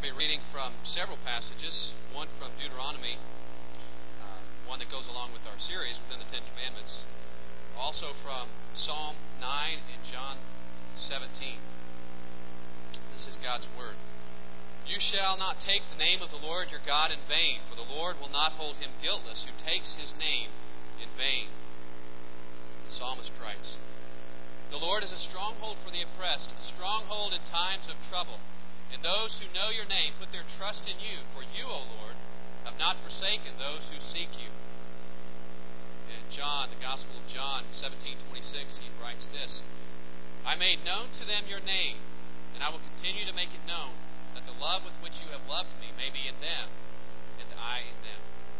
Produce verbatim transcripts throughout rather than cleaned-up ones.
Be reading from several passages, one from Deuteronomy, uh, one that goes along with our series within the Ten Commandments, also from Psalm nine and John seventeen. This is God's Word. You shall not take the name of the Lord your God in vain, for the Lord will not hold him guiltless who takes his name in vain. The psalmist writes, The Lord is a stronghold for the oppressed, a stronghold in times of trouble. And those who know your name put their trust in you, for you, O Lord, have not forsaken those who seek you. In John, the Gospel of John seventeen twenty-six, he writes this, I made known to them your name, and I will continue to make it known, that the love with which you have loved me may be in them, and I in them.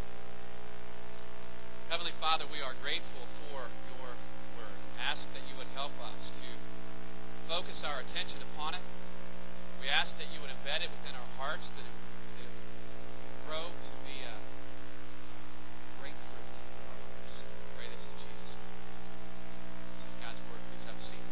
Heavenly Father, we are grateful for your word. Ask that you would help us to focus our attention upon it. We ask that you would embed it within our hearts, that it, that it would grow to be a great fruit in our lives. We pray this in Jesus' name. This is God's Word. Please have a seat.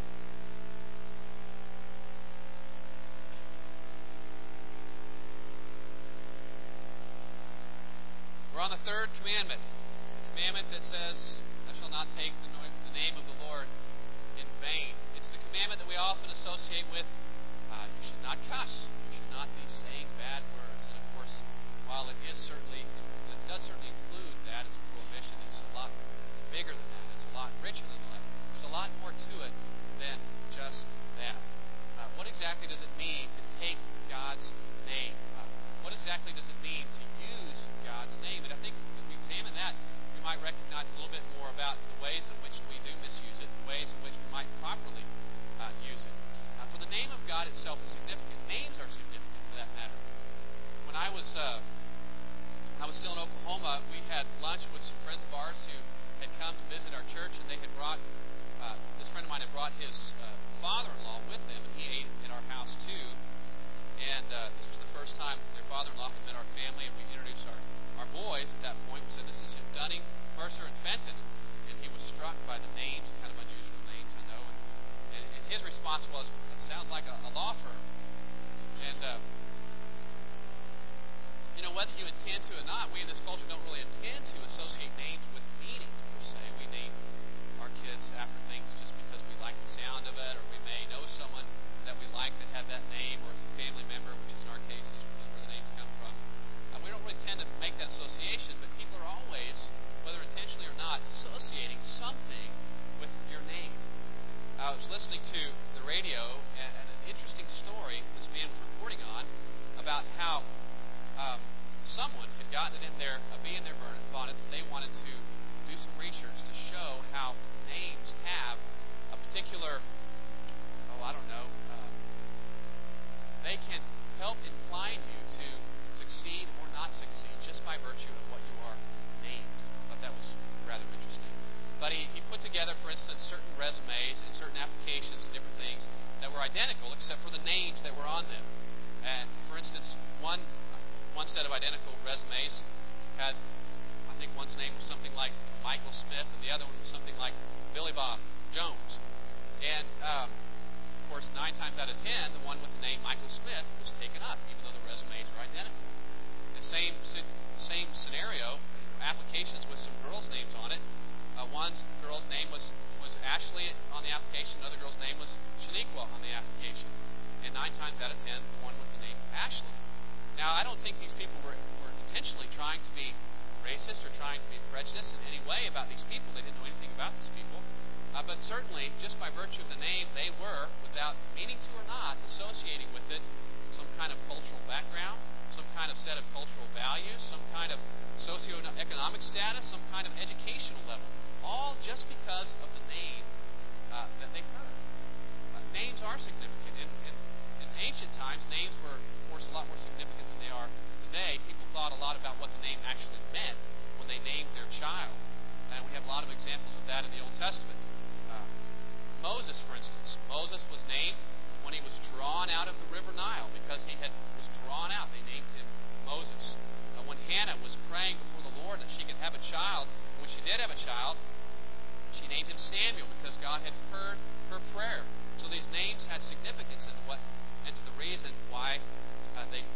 We're on the third commandment. The commandment that says, Thou shalt not take the, no- the name of the Lord in vain. It's the commandment that we often associate with Uh, you should not cuss. You should not be saying bad words. And of course, while it is certainly, it does certainly include that as a prohibition, it's a lot bigger than that. It's a lot richer than that. There's a lot more to it than just that. Uh, what exactly does it mean to take God's name? Uh, what exactly does it mean to use God's name? And I think if we examine that, we might recognize a little bit more about the ways in which we do misuse it, the ways in which we might properly uh, use it. Uh, for the name of God itself is significant. Names are significant, for that matter. When I was uh, when I was still in Oklahoma, we had lunch with some friends of ours who had come to visit our church, and they had brought uh, this friend of mine had brought his uh, father-in-law with them, and he ate at our house too. And uh, this was the first time their father-in-law had met our family, and we introduced our, our boys at that point. We said, "This is Dunning, Mercer, and Fenton," and he was struck by the names, kind of unusual names, I know. And, and, and his response was, "That sounds like a, a law firm." And uh, you know, whether you intend to or not, we in this culture don't really intend to associate names with meanings per se. We name our kids after things just because we like the sound of it, or we may know someone that we like that had that name, or as a family member, which is in our case is where the names come from. Uh, we don't really tend to make that association, but people are always, whether intentionally or not, associating something with your name. I was listening to the radio, and, and an interesting story this man was reporting on about how um, someone had gotten it in their a bee in their bonnet that they wanted to do some research to show how names have a particular, oh, I don't know, uh, they can help incline you to succeed or not succeed just by virtue of what you are named. I thought that was rather interesting. But he, he put together, for instance, certain resumes and certain applications and different things that were identical except for the names that were on them. And for instance, one one set of identical resumes had, I think one's name was something like Michael Smith, and the other one was something like Billy Bob Jones. And um, of course, nine times out of ten, the one with the name Michael Smith was taken up, even though the resumes were identical. The same same scenario, applications with some girls' names on it. Uh, one girl's name was, was Ashley on the application. Another girl's name was Shaniqua on the application. And nine times out of ten, the one with the name Ashley. Now, I don't think these people were, were intentionally trying to be racist or trying to be prejudiced in any way about these people. They didn't know anything about these people. Uh, but certainly, just by virtue of the name, they were, without meaning to or not, associating with it some kind of cultural background, some kind of set of cultural values, some kind of socioeconomic status, some kind of educational level. All just because of the name uh, that they heard. Uh, names are significant. In, in, in ancient times, names were, of course, a lot more significant than they are today. People thought a lot about what the name actually meant when they named their child. And we have a lot of examples of that in the Old Testament. Uh, Moses, for instance. Moses was named when he was drawn out of the river Nile because he had was drawn out. They named him Moses. Uh, when Hannah was praying before the Lord that she could have a child, when she did have a child, she named him Samuel because God had heard her prayer. So these names had significance into what, and to the reason why uh, they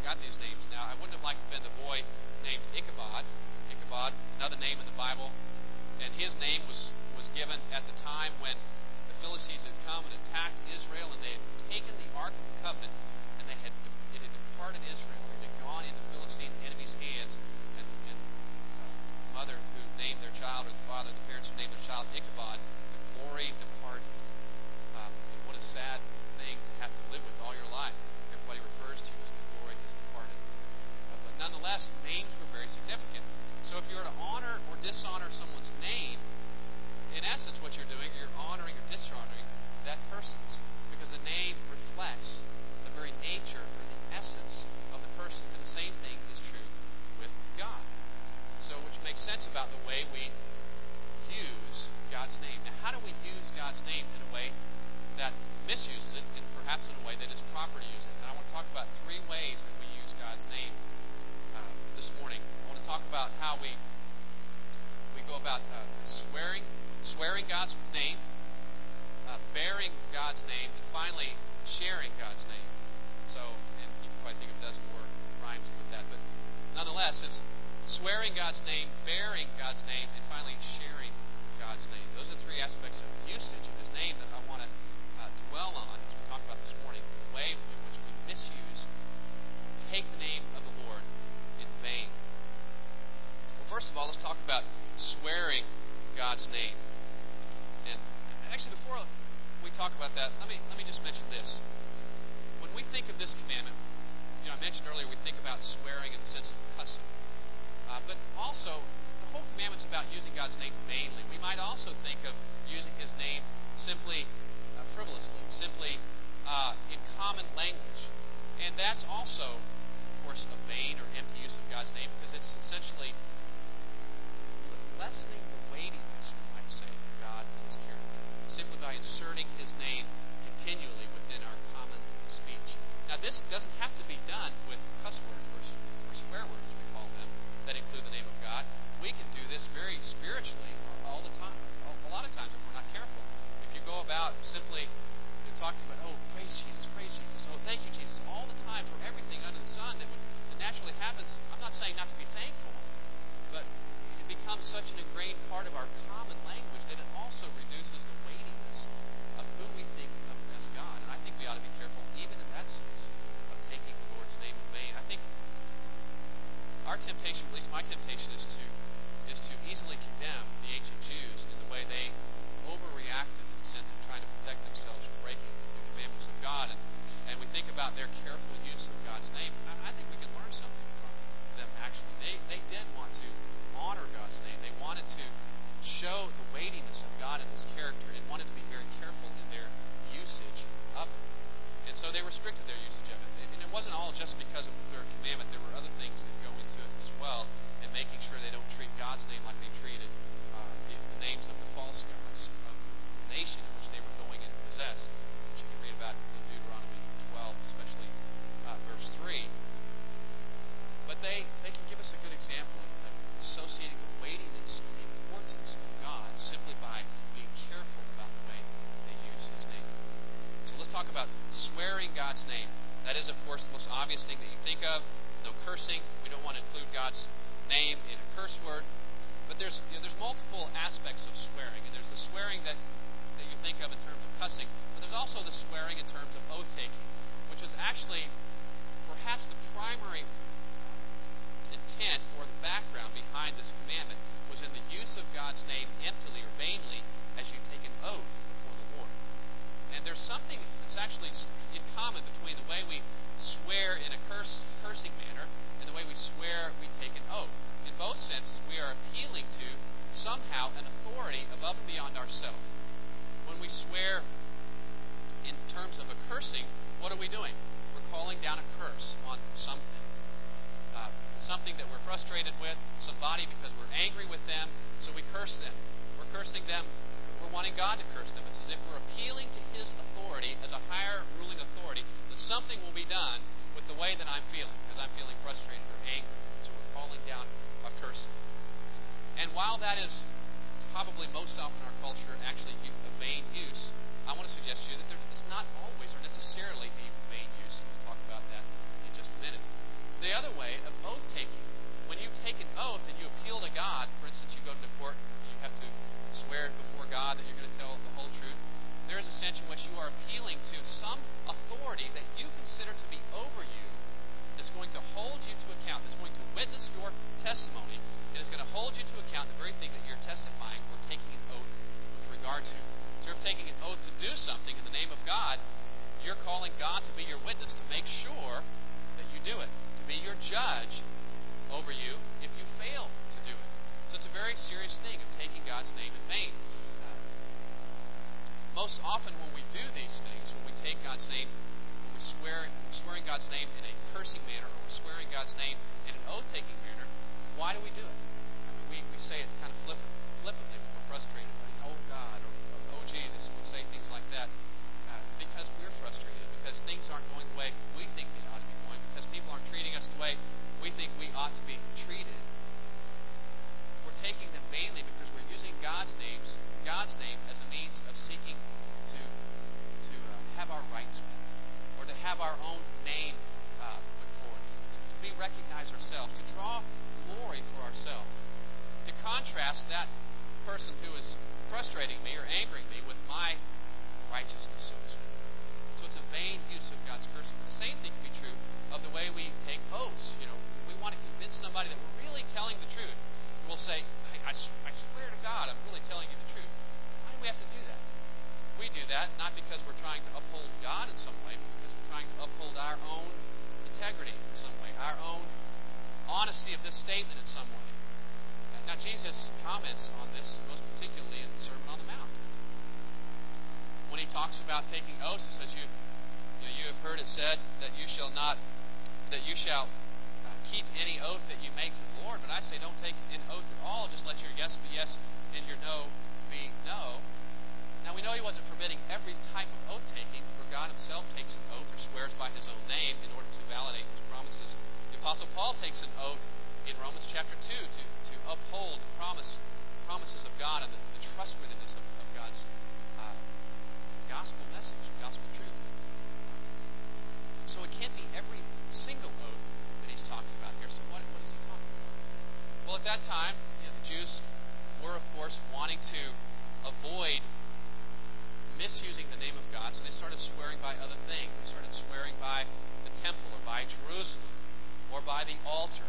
might have been the boy named Ichabod. Ichabod, another name in the Bible. And his name was, was given at the time when the Philistines had come and attacked Israel, and they had taken the Ark of the Covenant, and they had it had departed Israel. It had gone into Philistine enemies' hands, and, and uh, the mother who named their child, or the father, the parents who named their child Ichabod, the glory departed. Um, and what a sad thing to have to live with all your life. Everybody refers to you as the glory has departed. Uh, but nonetheless, names were very significant. So if you were to honor or dishonor someone's name, in essence what you're doing, you're honoring or dishonoring that person's, because the name reflects the very nature or the essence of the person. And the same thing is true with God. So which makes sense about the way we use God's name. Now, how do we use God's name in a way that misuses it, and perhaps in a way that is proper to use it? And I want to talk about three ways that we use God's name uh, this morning. I want to talk about how we we go about uh, swearing, swearing God's name, uh, bearing God's name, and finally sharing God's name. So, and you can probably think of a dozen more rhymes with that, but nonetheless, it's swearing God's name, bearing God's name, and finally sharing God's name. Those are three aspects of usage of His name that I want to uh, dwell on as we talk about this morning. The way in which we misuse, take the name of the Lord in vain. Well, first of all, let's talk about swearing God's name. And actually, before we talk about that, let me let me just mention this. When we think of this commandment, you know, I mentioned earlier we think about swearing in the sense of cussing. Uh, but also, the whole commandment's about using God's name vainly. We might also think of using His name simply uh, frivolously, simply uh, in common language. And that's also, of course, a vain or empty use of God's name, because it's essentially lessening the weightiness, we might say, of God and His character, simply by inserting His name continually within our common speech. Now, this doesn't have to be done with cuss words or, or swear words, as we call them, that include the name of God. We can do this very spiritually all the time. A lot of times, if we're not careful. If you go about simply talking about, oh, praise Jesus, praise Jesus, oh, thank you, Jesus, all the time for everything under the sun that, would, that naturally happens. I'm not saying not to be thankful, but it becomes such an ingrained part of our common language that it also reduces the weightiness of who we think of as God. And I think we ought to be careful, even in that sense, of taking the Lord's name in vain. I think our temptation, at least my temptation, is to is to easily condemn the ancient Jews in the way they overreacted in the sense of trying to protect themselves from breaking the commandments of God. And, and we think about their careful use of God's name. I, I think we can learn something from them, actually. They, they did want to honor God's name. They wanted to show the weightiness of God and His character, and wanted to be very careful in their usage of it. And so they restricted their usage of it. And it wasn't all just because of the third commandment. There were other things that go into it as well, and making sure they don't treat God's name like they treated uh, the, the names of the false gods of the nation in which they were going in to possess, which you can read about in Deuteronomy twelve, especially uh, verse three. But they, they can give us a good example of, of associating the weightiness and the importance of God simply by being careful about the way they use His name. So let's talk about swearing God's name. That is, of course, the most obvious thing that you think of. No cursing. We don't want to include God's name in a curse word. But there's you know, there's multiple aspects of swearing. And there's the swearing that, that you think of in terms of cussing. But there's also the swearing in terms of oath-taking, which is actually perhaps the primary intent or the background behind this commandment was in the use of God's name emptily or vainly as you take an oath before the Lord. And there's something that's actually in common between the way we swear in a curse, cursing manner and the way we swear we take an oath. In both senses, we are appealing to somehow an authority above and beyond ourselves. When we swear in terms of a cursing, what are we doing? We're calling down a curse on something. Uh, something that we're frustrated with, somebody because we're angry with them, so we curse them. We're cursing them. We're wanting God to curse them. It's as if we're appealing to His authority as a higher ruling authority that something will be done with the way that I'm feeling, because I'm feeling frustrated or angry. So we're calling down a cursing. And while that is probably most often in our culture actually a vain use, I want to suggest to you that there, it's not always or necessarily a vain use, and we'll talk about that in just a minute. The other way of oath oath and you appeal to God, for instance, you go to court and you have to swear before God that you're going to tell the whole truth, there is a sense in which you are appealing to some authority that you consider to be over you, that's going to hold you to account, that's going to witness your testimony, and is going to hold you to account the very thing that you're testifying or taking an oath with regard to. So if taking an oath to do something in the name of God, you're calling God to be your witness to make sure that you do it, to be your judge over you if you fail to do it. So it's a very serious thing of taking God's name in vain. Uh, most often when we do these things, when we take God's name, when we swear, when we're swearing God's name in a cursing manner, or we're swearing God's name in an oath-taking manner, why do we do it? I mean, we, we say it kind of flippant, flippantly when we're frustrated. Like, oh God, or oh Jesus, we say things like that uh, because we're frustrated, because things aren't going the way we think they ought to be going, because people aren't treating us the way we think we ought to be treated. We're taking them vainly because we're using God's names, God's name as a means of seeking to to uh, have our rights met, or to have our own name uh, put forward, to, to be recognized ourselves, to draw glory for ourselves. To contrast that person who is frustrating me or angering me with my righteousness, so to speak. So it's a vain use of God's cursing. But the same thing can be true of the way we take oaths. You know, we want to convince somebody that we're really telling the truth. We'll say, I, I, I swear to God, I'm really telling you the truth. Why do we have to do that? We do that not because we're trying to uphold God in some way, but because we're trying to uphold our own integrity in some way, our own honesty of this statement in some way. Now, Jesus comments on this most particularly in the Sermon on the Mount. When he talks about taking oaths, he says, "You, you know, you have heard it said that you shall not, that you shall uh, keep any oath that you make to the Lord. But I say, don't take an oath at all. Just let your yes be yes and your no be no." Now we know he wasn't forbidding every type of oath taking, for God Himself takes an oath or swears by His own name in order to validate His promises. The Apostle Paul takes an oath in Romans chapter two to, to uphold the promise, promises of God and the, the trustworthiness of, of God's uh, gospel message, gospel truth. So it can't be every single oath that he's talking about here. So what, what is he talking about? Well, at that time, you know, the Jews were, of course, wanting to avoid misusing the name of God, so they started swearing by other things. They started swearing by the temple, or by Jerusalem, or by the altar,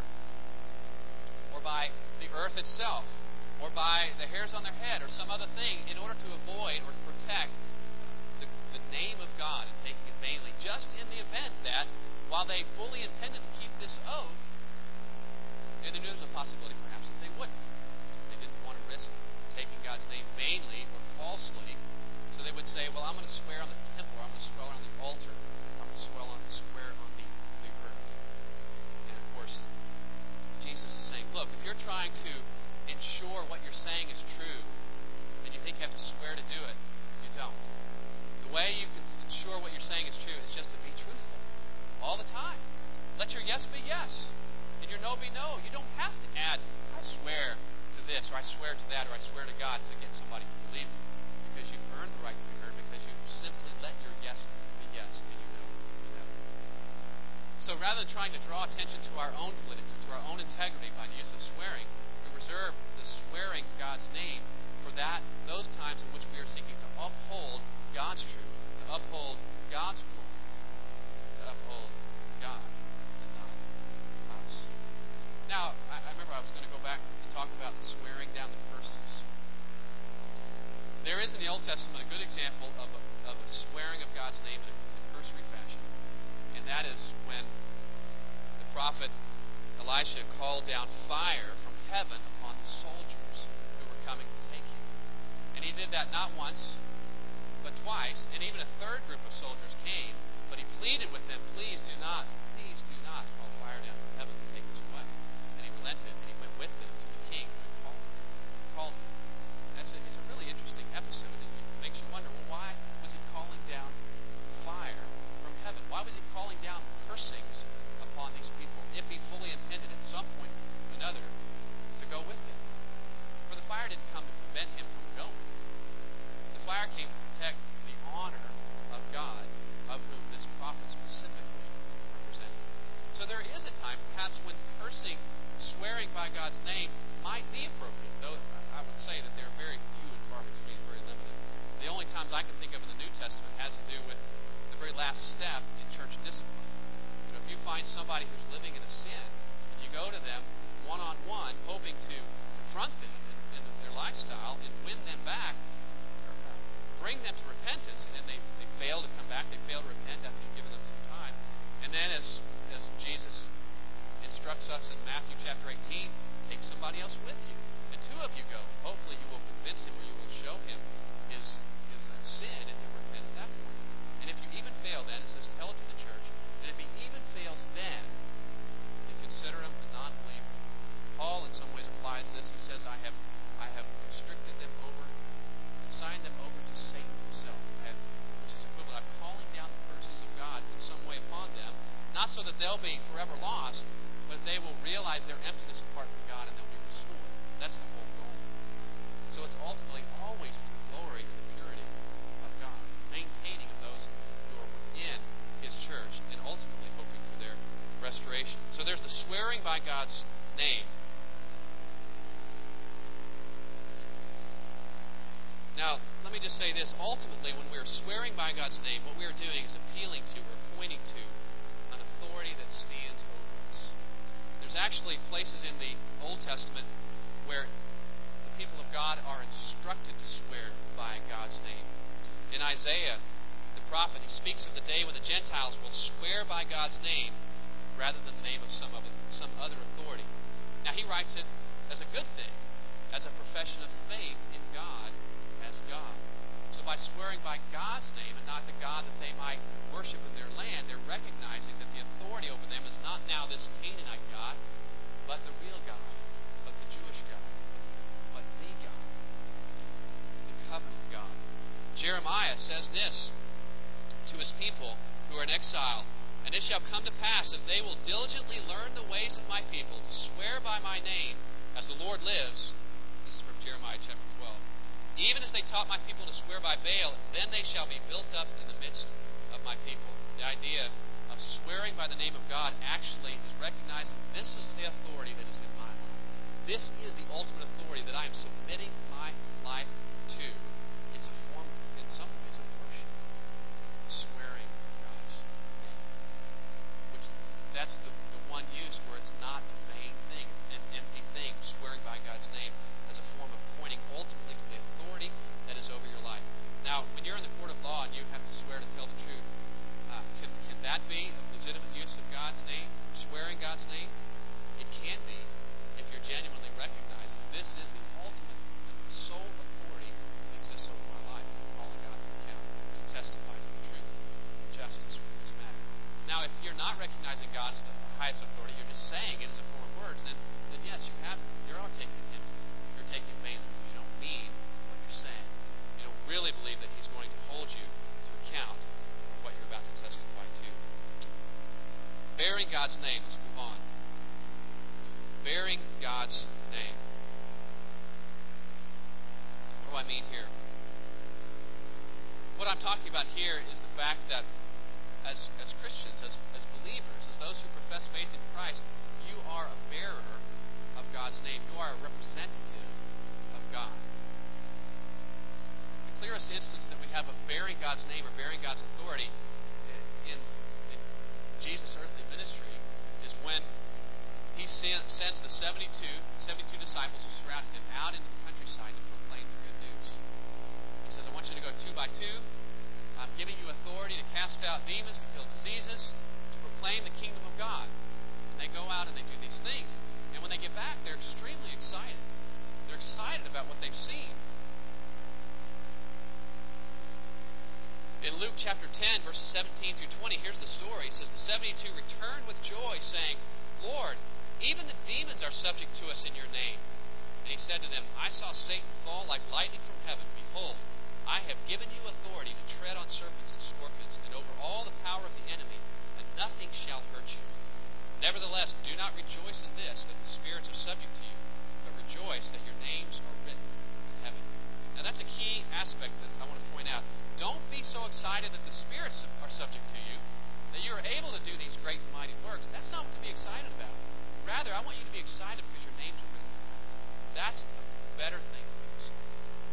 or by the earth itself, or by the hairs on their head, or some other thing, in order to avoid or to protect the, the name of God and taking it vainly, just in the event that, while they fully intended to keep this oath, they knew there was a possibility perhaps that they wouldn't. They didn't want to risk taking God's name vainly or falsely, so they would say, well, I'm going to swear on the temple, or I'm going to swear on the altar, or I'm going to swear on, swear on the, the earth. And of course, Jesus is saying, look, if you're trying to ensure what you're saying is true, and you think you have to swear to do it, you don't. The way you can ensure what you're saying is true is just to be truthful all the time. Let your yes be yes, and your no be no. You don't have to add, I swear to this, or I swear to that, or I swear to God to get somebody to believe you, because you've earned the right to be heard, because you've simply let your yes be yes, and your no be no. So rather than trying to draw attention to our own validity, to our own integrity by the use of swearing, we reserve the swearing God's name for that those times in which we are seeking to uphold God's truth, to uphold God's glory, to uphold God and not us. Now, I, I remember I was going to go back and talk about swearing down the curses. There is in the Old Testament a good example of a, of a swearing of God's name in a, in a cursory fashion, and that is when the prophet Elisha called down fire from heaven upon the soldiers who were coming to take him. And he did that not once, but twice, and even a third group of soldiers came, but he pleaded with them, please do not, please do not call fire down from heaven to take us away. And he relented, and he went with them to the king who had called him. Called him. It's a, it's a really interesting episode, and it makes you wonder, well, why was he calling down fire from heaven? Why was he calling down cursings upon these people if he fully intended at some point or another to go with them? For the fire didn't come to prevent him from going. The fire came to protect the honor of God, of whom this prophet specifically represented. time, perhaps when cursing, swearing by God's name might be appropriate, though I would say that they're very few and far between, very limited. The only times I can think of in the New Testament has to do with the very last step in church discipline. You know, if you find somebody who's living in a sin, and you go to them one-on-one, hoping to confront them in, in their lifestyle and win them back, or, uh, bring them to repentance, and they, they fail to come back, they fail to repent after you've given them some time. And then as, as Jesus instructs us in Matthew chapter eighteen, take somebody else with you. And two of you go. Hopefully you will convince him or you will show him his, his uh, sin, and he'll repent at that point. And if you even fail then, it says, tell it to the church. And if he even fails then, you consider him a non-believer. Paul in some ways applies this. He says, I have I have constricted them over, consigned them over to Satan himself. I have, which is equivalent. I'm calling down the curses of God in some way upon them, not so that they'll be forever lost, but they will realize their emptiness apart from God and they'll be restored. That's the whole goal. So it's ultimately always for the glory and the purity of God, maintaining of those who are within His church, and ultimately hoping for their restoration. So there's the swearing by God's name. Now, let me just say this. Ultimately, when we're swearing by God's name, what we are doing is appealing to or pointing to an authority that stands over us. There's actually places in the Old Testament where the people of God are instructed to swear by God's name. In Isaiah, the prophet, he speaks of the day when the Gentiles will swear by God's name rather than the name of some other, some other authority. Now, he writes it as a good thing, as a profession of faith in God as God. So by swearing by God's name and not the God that they might worship in their land, they're recognizing that the authority over them is not now this Canaanite God, but the real God, but the Jewish God, but the God, the covenant God. Jeremiah says this to his people who are in exile, and it shall come to pass, if they will diligently learn the ways of my people, to swear by my name, as the Lord lives. This is from Jeremiah chapter twelve. Even as they taught my people to swear by Baal, then they shall be built up in the midst of my people. The idea of swearing by the name of God actually is recognizing this is the authority that is in my life. This is the ultimate authority that I am submitting my life to. It's a form, in some ways, of worship. Swearing God's name. Which, that's the, the one use where it's not a vain thing, an empty thing, swearing by God's name as a form of pointing ultimately to the authority that is over your life. Now, when you're in the court of law and you have to swear to tell the truth, uh, can, can that be a legitimate use of God's name, swearing God's name? It can be if you're genuinely recognizing this is the ultimate and sole authority that exists over my life, and I'm calling God to account to testify to the truth and justice in this matter. Now, if you're not recognizing God as the highest authority, you're just saying it as a form of words, then, then yes, you have you are taking it empty. You're taking it vainly because you don't mean what you're saying. You don't really believe that He's going to hold you to account for what you're about to testify to. Bearing God's name. Let's move on. Bearing God's name. What do I mean here? What I'm talking about here is the fact that as, as Christians, as, as believers, as those who profess faith in Christ, you are a bearer of God's name. You are a representative of God. The clearest instance that we have of bearing God's name or bearing God's authority in, in Jesus' earthly ministry is when He sends the seventy-two, seventy-two disciples who surrounded Him out into the countryside to proclaim the good news. He says, I want you to go two by two. I'm giving you authority to cast out demons, to heal diseases, to proclaim the kingdom of God. And they go out and they do these things. And when they get back, they're extremely excited. They're excited about what they've seen. In Luke chapter ten, verses seventeen through twenty, here's the story. It says, the seventy-two returned with joy, saying, Lord, even the demons are subject to us in your name. And He said to them, I saw Satan fall like lightning from heaven. Behold, I have given you authority to tread on serpents and scorpions, and over all the power of the enemy, and nothing shall hurt you. Nevertheless, do not rejoice in this, that the spirits are subject to you, but rejoice that your names are written in heaven. Now that's a key aspect that I want to point out. Don't be so excited that the spirits are subject to you, that you are able to do these great and mighty works. That's not what to be excited about. rather, I want you to be excited because your names are written. That's a better thing to be excited.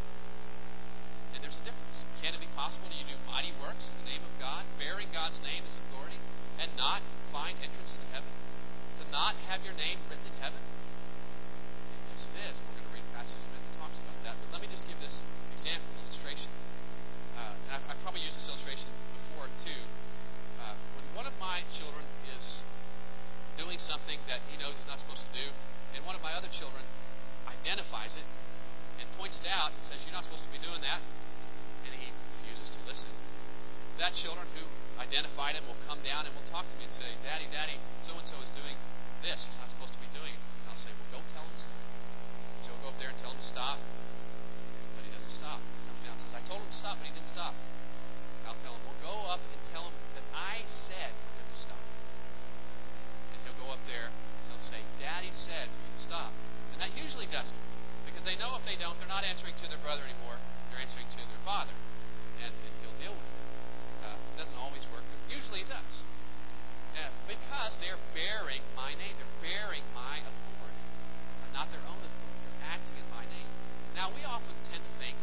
And there's a difference. Can it be possible that you do mighty works in the name of God, bearing God's name as authority, and not find entrance into heaven? To not have your name written in heaven? Yes, it is. We're going to read a passage in a minute that talks about that. But let me just give this example, illustration. Uh, and I've, I've probably used this illustration before, too. Uh, when one of my children is doing something that he knows he's not supposed to do, and one of my other children identifies it and points it out and says, "You're not supposed to be doing that," and he refuses to listen, that children who identified him will come down and will talk to me and say, "Daddy, Daddy, so-and-so is doing this. He's not supposed to be doing it." And I'll say, "Well, go tell him to stop." So he'll go up there and tell him to stop, but he doesn't stop. He comes down and says, "I told him to stop, but he didn't stop." And I'll tell him, "Well, go up and tell him that I said for him to stop." And he'll go up there and he'll say, "Daddy said for you to stop." And that usually does it, because they know if they don't, they're not answering to their brother anymore. They're answering to their father, and, and he'll deal with it. Uh, it doesn't always work, but usually it does. Yeah, because they're bearing my name. They're bearing my authority, not their own authority. They're acting in my name. Now, we often tend to think,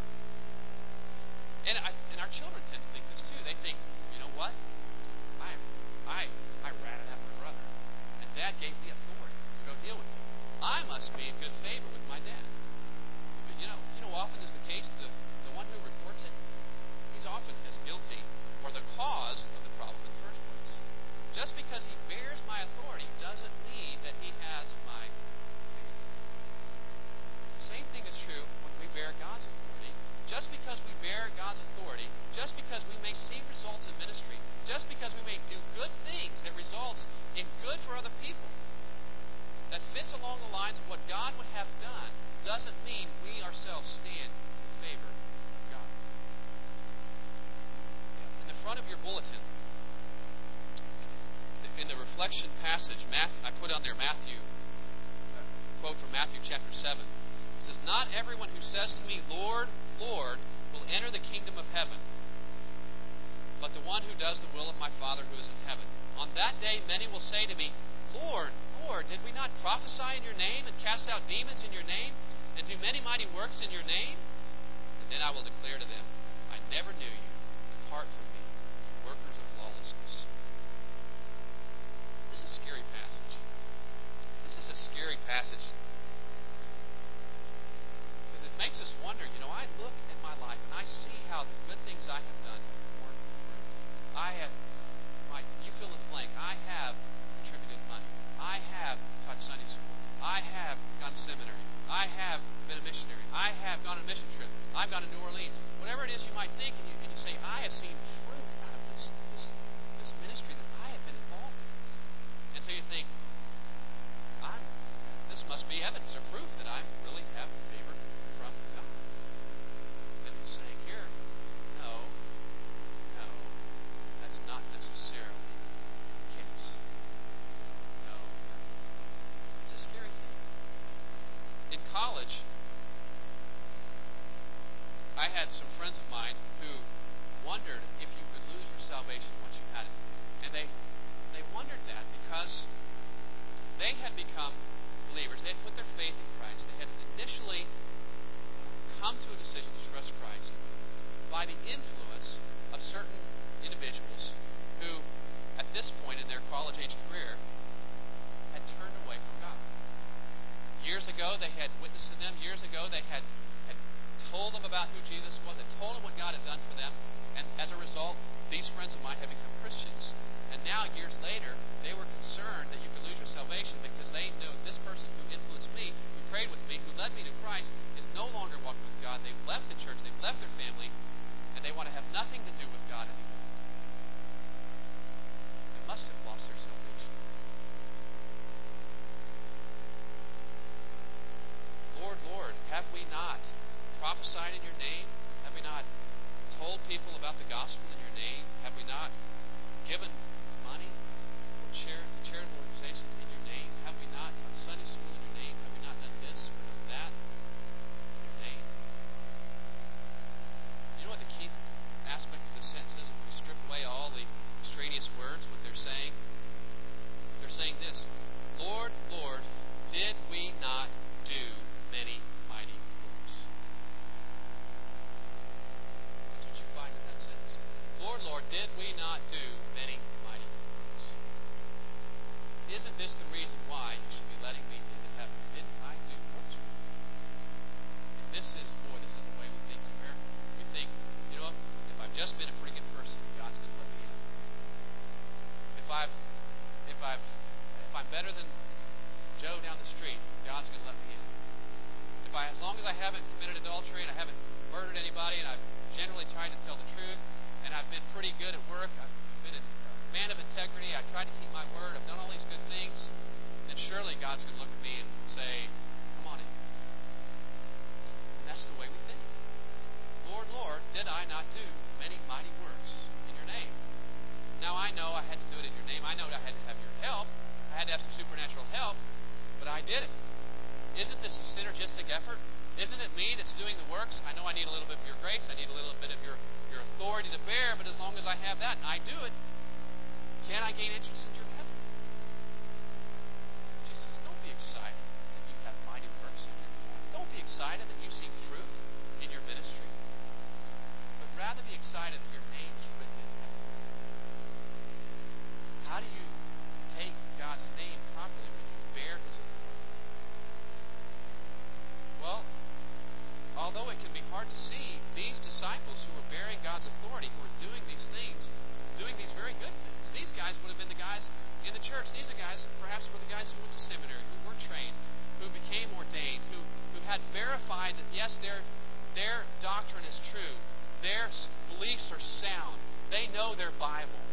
and, I, and our children tend to think this too. They think, you know what? I, I, I ratted at my brother, and Dad gave me authority to go deal with him. I must be in good favor with my dad. But you know, you know, often is the case. The the one who reports it, he's often as guilty or the cause of the problem in the first place. Just because he bears my authority doesn't mean that he has my favor. The same thing is true when we bear God's authority. Just because we bear God's authority, just because we may see results in ministry, just because we may do good things that results in good for other people, that fits along the lines of what God would have done, doesn't mean we ourselves stand in favor of God. In the front of your bulletin, in the reflection passage, Matthew, I put on there Matthew, a quote from Matthew chapter seven. It says, "Not everyone who says to me, 'Lord, Lord,' will enter the kingdom of heaven, but the one who does the will of my Father who is in heaven. On that day many will say to me, 'Lord, Lord, did we not prophesy in your name and cast out demons in your name and do many mighty works in your name?' And then I will declare to them, 'I never knew you. Depart from me, you workers of lawlessness.'" This is a scary passage. This is a scary passage because it makes us wonder. You know, I look at my life and I see how the good things I have done have borne fruit. I have, Mike, you fill in the blank. I have contributed money. I have taught Sunday school. I have gone to seminary. I have been a missionary. I have gone on a mission trip. I've gone to New Orleans. Whatever it is you might think, and you, and you say, I have seen fruit out of this, this, this ministry that I have been involved in. And so you think, I'm, this must be evidence or proof that I really have favor from God. And he's saying here, no, no, that's not necessarily the case. It's a scary thing. In college, I had some friends of mine who wondered if you could lose your salvation once you had it. And they they wondered that because they had become believers. They had put their faith in Christ. They had initially come to a decision to trust Christ by the influence of certain individuals who, at this point in their college-age career, had turned away from God. Years ago, they had witnessed to them. Years ago, they had, had told them about who Jesus was. They told them what God had done for them. And as a result, these friends of mine had become Christians. And now, years later, they were concerned that you could lose your salvation because they knew this person who influenced me, who prayed with me, who led me to Christ, is no longer walking with God. They've left the church. They've left their family. And they want to have nothing to do with God anymore. They must have lost their salvation. Lord, Lord, have we not prophesied in your name? Have we not told people about the gospel in your name? Have we not given money or char- to charitable organizations in your name? Have we not taught Sunday school in your name? Have we not done this or done that in your name? You know what the key aspect of the sentence is? If we strip away all the extraneous words, what they're saying? They're saying this, Lord, Lord, Joe down the street, God's going to let me in. If I, as long as I haven't committed adultery and I haven't murdered anybody and I've generally tried to tell the truth and I've been pretty good at work, I've been a man of integrity, I tried to keep my word, I've done all these good things, then surely God's going to look at me and say, come on in. And that's the way we think. Lord, Lord, did I not do many mighty works in your name? Now I know I had to do it in your name. I know I had to have your help. I had to have some supernatural help, but I did it. Isn't this a synergistic effort? Isn't it me that's doing the works? I know I need a little bit of your grace. I need a little bit of your, your authority to bear, but as long as I have that and I do it, can I gain entrance into your heaven? Jesus says, don't be excited that you have mighty works on your behalf. Don't be excited that you see fruit in your ministry, but rather be excited that your name is written in heaven. How do you take God's name properly when you bear His authority? Well, although it can be hard to see, these disciples who were bearing God's authority, who were doing these things, doing these very good things, these guys would have been the guys in the church. These are guys, perhaps were the guys who went to seminary, who were trained, who became ordained, who, who had verified that, yes, their, their doctrine is true. Their beliefs are sound. They know their Bible.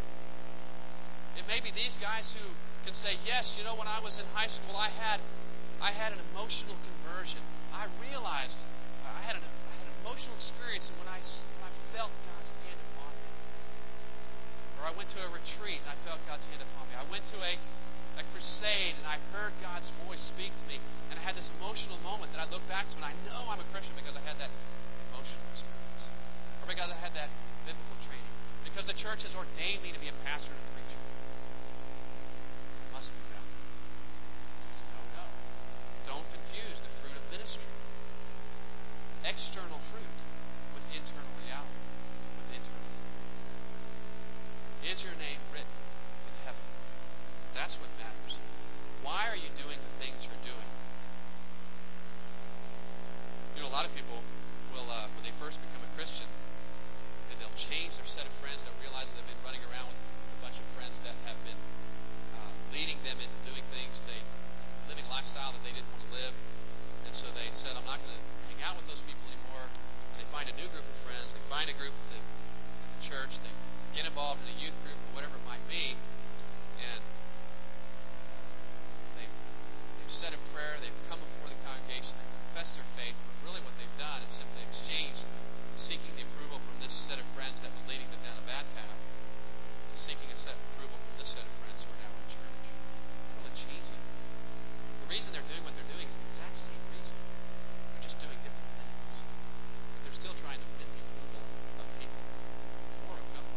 It may be these guys who can say, yes, you know, when I was in high school, I had I had an emotional conversion. I realized I had an, I had an emotional experience when I, when I felt God's hand upon me. Or I went to a retreat and I felt God's hand upon me. I went to a, a crusade and I heard God's voice speak to me. And I had this emotional moment that I look back to and I know I'm a Christian because I had that emotional experience. Or because I had that biblical training. Because the church has ordained me to be a pastor and a preacher. It must be found. He says, no, no. Don't confuse the fruit of ministry. External fruit with internal reality, with internal fruit. Is your name written in heaven? That's what matters. Why are you doing the things you're doing? You know, a lot of people will, uh, when they first become a Christian, and they'll change their set of friends. They'll realize that they've been running around with, with a bunch of friends that have been uh, leading them into doing things they living a lifestyle that they didn't want to live. And so they said, I'm not going to hang out with those people anymore. And they find a new group of friends. They find a group at the, at the church. They get involved in a youth group or whatever it might be. And they've, they've said a prayer. They've come before the congregation. They've confessed their faith. But really what they've done is simply exchanged seeking the approval from this set of friends that was leading them down a bad path to seeking a set of approval from this set of friends who are now in church. They don't really change anything. The reason they're doing what they're doing is the exact same reason. They're just doing different things. But they're still trying to win the approval of people or of God.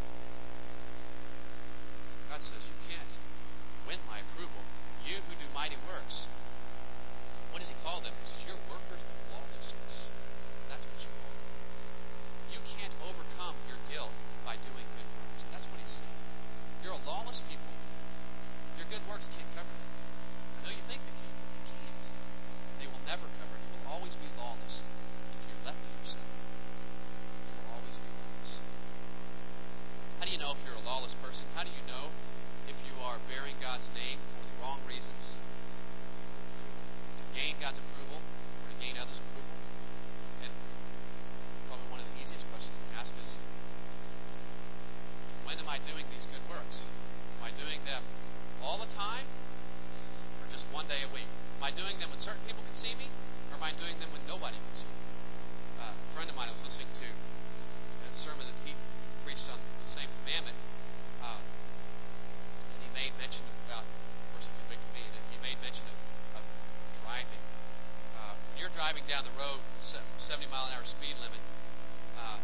God says, you can't win my approval. You who do mighty works. What does He call them? He says, you're workers of lawlessness. That's what you are. You can't overcome your guilt by doing good works. That's what He's saying. You're a lawless people. Your good works can't cover that. I know you think they can. They will never cover it. You will always be lawless if you're left to yourself. You will always be lawless. How do you know if you're a lawless person? How do you know if you are bearing God's name for the wrong reasons? To, to gain God's approval or to gain others' approval? And probably one of the easiest questions to ask is, when am I doing these good works? Am I doing them all the time or just one day a week? Am I doing them when certain people can see me, or am I doing them when nobody can see me? Uh, a friend of mine, I was listening to a sermon that he preached on the same commandment, uh, and he made mention about, of course it convicted me, and he made mention of, of driving. Uh, when you're driving down the road with a seventy mile an hour speed limit, uh,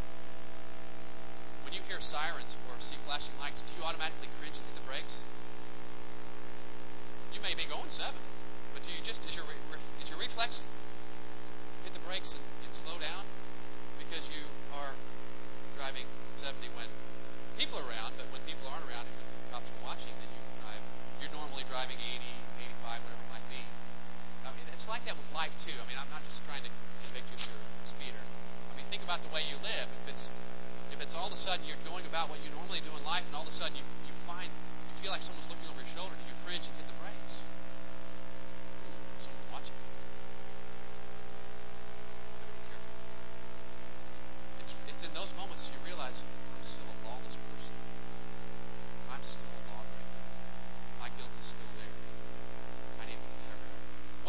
when you hear sirens or see flashing lights, do you automatically cringe and hit the brakes? You may be going seventy. But do you just, is your, is your reflex hit the brakes and, and slow down because you are driving seventy when people are around, but when people aren't around and the cops are watching, then you drive, you're normally driving eighty, eighty-five, whatever it might be. I mean, it's like that with life too. I mean, I'm not just trying to convict you if you're a speeder. I mean, think about the way you live. If it's, if it's all of a sudden you're going about what you normally do in life and all of a sudden you, you find, you feel like someone's looking over your shoulder, do you cringe and hit the brakes?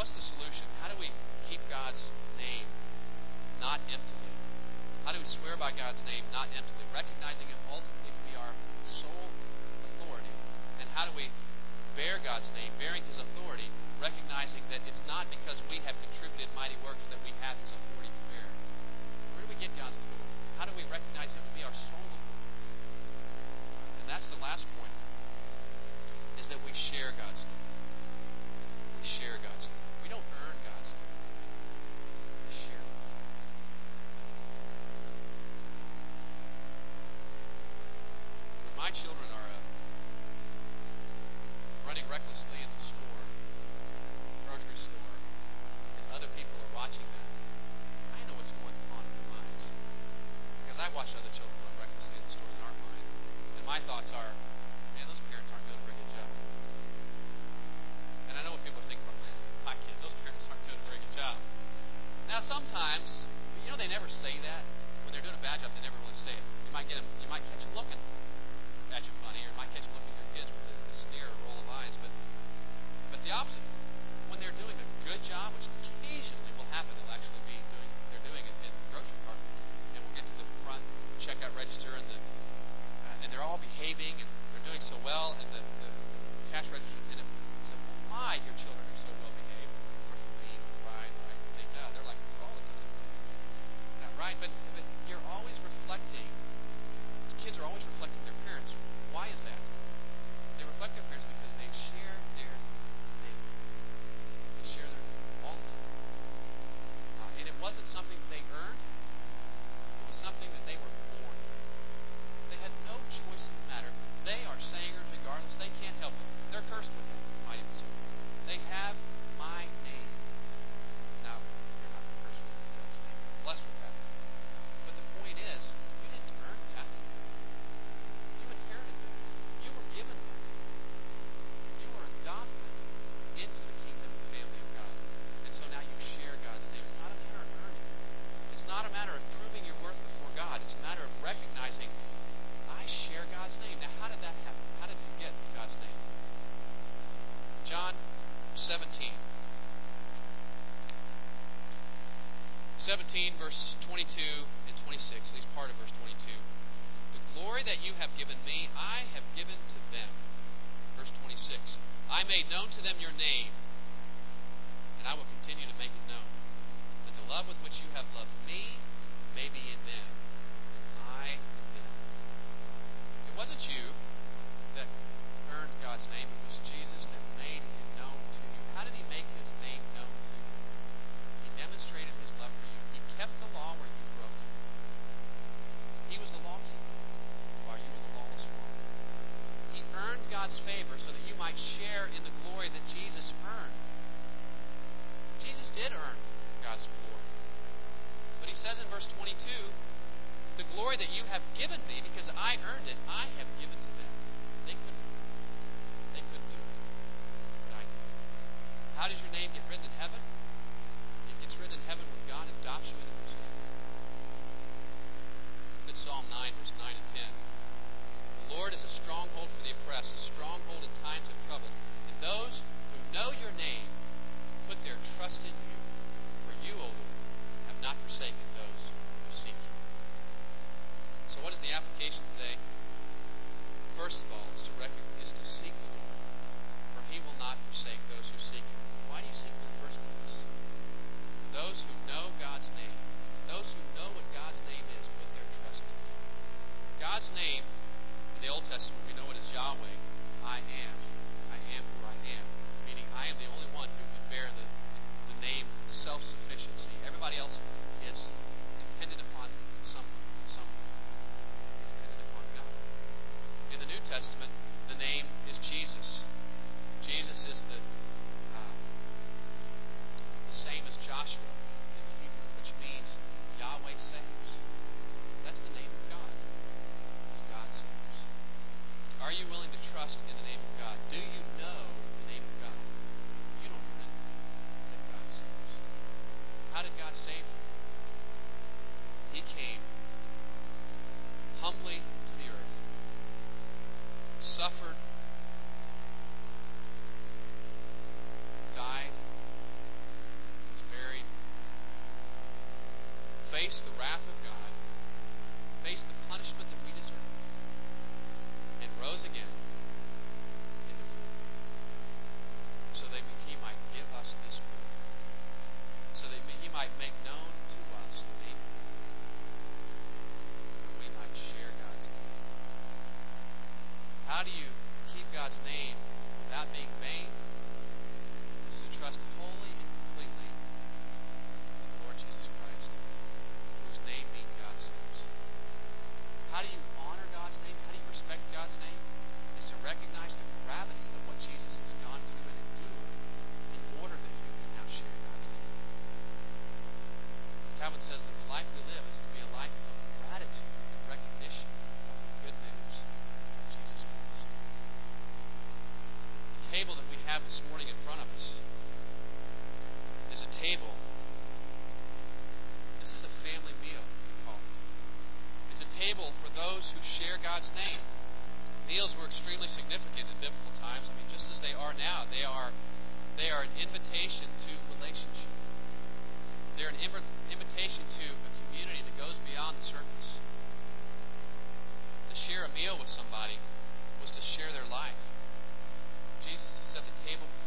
what's the solution? How do we keep God's name not emptily? How do we swear by God's name not emptily? Recognizing Him ultimately to be our sole authority. And how do we bear God's name, bearing His authority, recognizing that it's not because we have contributed mighty works that we have His authority to bear. Where do we get God's authority? How do we recognize Him to be our sole authority? And that's the last point, is that we share God's name. We share God's name. We don't earn God's name. We share it. When my children are uh, running recklessly in the store, grocery store, and other people are watching them, I know what's going on in their minds. Because I watch other children run recklessly in the store that aren't mine. And my thoughts are, man, those parents aren't doing a very good job. And I know what people are thinking about my kids. Those parents aren't doing a very good job. Now, sometimes, you know, they never say that. When they're doing a bad job, they never really say it. You might get them, you might catch them looking at you funny, or you might catch them looking at your kids with a, a sneer or a roll of eyes. But, but the opposite. When they're doing a good job, which occasionally will happen, they'll actually be doing, they're doing it in the grocery cart, and we'll get to the front checkout register, and the uh, and they're all behaving, and they're doing so well, and the, the, the cash register attendant said, "Well, my, your children are so well behaved." Of course, we're being right, right. We think, yeah, they're like this all the time. Not right, but but you're always reflecting. Kids are always reflecting their parents. Why is that? They reflect their parents because they share their name. They share their name all the time. Uh, and it wasn't something that they earned. It was something that they were born with. They had no choice in the matter. They are sayers regardless. They can't help it. They're cursed with that, you might even say. They have my name. Now, you're not cursed with God's name. You're blessed with that. But the point is, you didn't earn that. You inherited that. You were given that. You were adopted into the kingdom and family of God. And so now you share God's name. It's not a matter of earning. It's not a matter of proving your worth before God. It's a matter of recognizing, I share God's name. Now, how did that happen? How did you get God's name? John seventeen. seventeen, verse twenty-two and twenty-six, at least part of verse twenty-two. The glory that you have given me, I have given to them. Verse twenty-six. I made known to them your name, and I will continue to make it known, that the love with which you have loved me may be in them, and I in them. It wasn't you that earned God's name. It was Jesus that made Him known to you. How did He make His name known to you? He demonstrated His love for you. He kept the law where you broke it. He was the lawkeeper while you were the lawless one. He earned God's favor so that you might share in the glory that Jesus earned. Jesus did earn God's glory. But He says in verse twenty-two, the glory that you have given me, because I earned it, I have given to them. They couldn't. They couldn't do it. But I can. How does your name get written in heaven? It gets written in heaven when God adopts you into His family. Look at Psalm nine, verse nine and ten. The Lord is a stronghold for the oppressed, a stronghold in times of trouble. And those who know your name put their trust in you. For you, O Lord, have not forsaken those who seek you. So what is the application today? First of all, is to, rec- is to seek the Lord, for He will not forsake those who seek Him. Why do you seek Him in the first place? Those who know God's name, those who know what God's name is, put their trust in Him. God's name, in the Old Testament, we know it as Yahweh. I am. I am who I am. front of us is a table. This is a family meal, we could call it. It's a table for those who share God's name. Meals were extremely significant in biblical times. I mean, just as they are now, they are they are an invitation to relationship. They're an invitation to a community that goes beyond the surface. To share a meal with somebody was to share their life. Jesus set the table